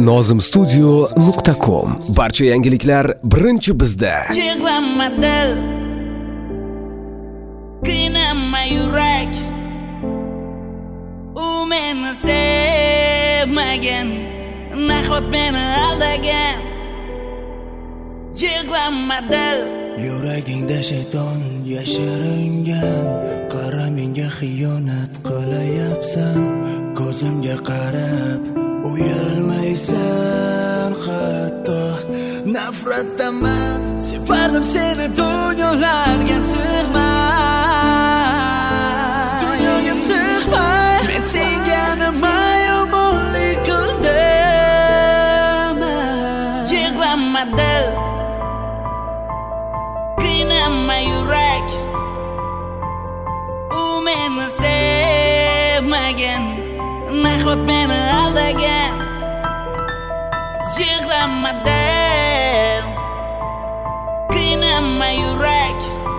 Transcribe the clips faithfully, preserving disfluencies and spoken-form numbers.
nozimstudio nuqta com. Barcha yangiliklar birinchi bizda. Yig'lanma dil, qiynama yurak. U meni sevmagan, nahot meni aldagan. Yig'lanma dil, yuragingda shayton yashiringan. Qara menga xiyonat qilayapsan, ko'zimga qarab uyalmaysan. Hatto nafratdaman, sevardim seni dunyolarga sig'may, dunyoga sig'may. Men senga nima yomonlik qildim? yig'lanma dil, qiynama yurak. U meni sevmagan, nahot meni aldagan. Yig'lanma dil, qiynama yurak.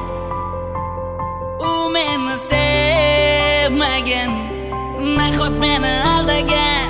U meni sevmagan, nahot meni aldagan.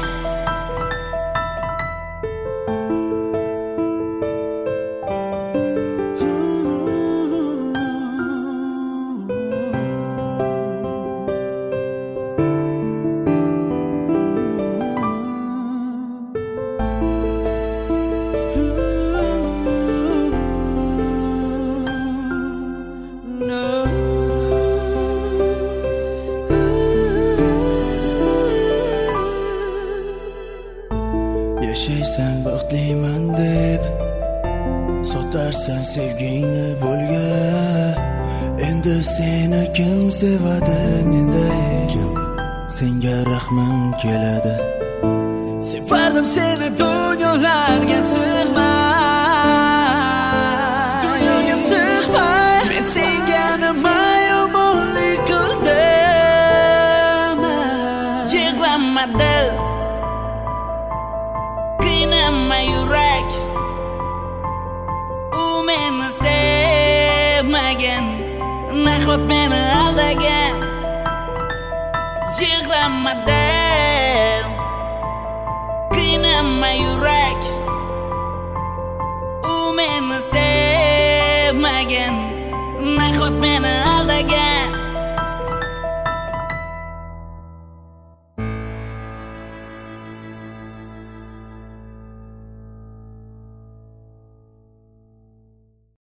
Yashaysan baxtliman deb, sotarsan sevgingni bo'lga. Endi seni kim sevadi menday? Kim senga rahmim keladi? Sevardim seni dunyolarga sig'may, dunyoga sig'may. Men senga nima yomonlik qildim? Yig'lanma dil, qiynama yurak. U meni sevmagan, nahot meni aldagan. Yig'lanma dil, qiynama yurak. U meni sevmagan, nahot meni aldagan.